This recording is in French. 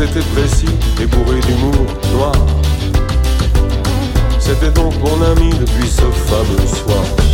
c'était précis et bourré d'humour noir. C'était donc mon ami depuis ce fameux soir.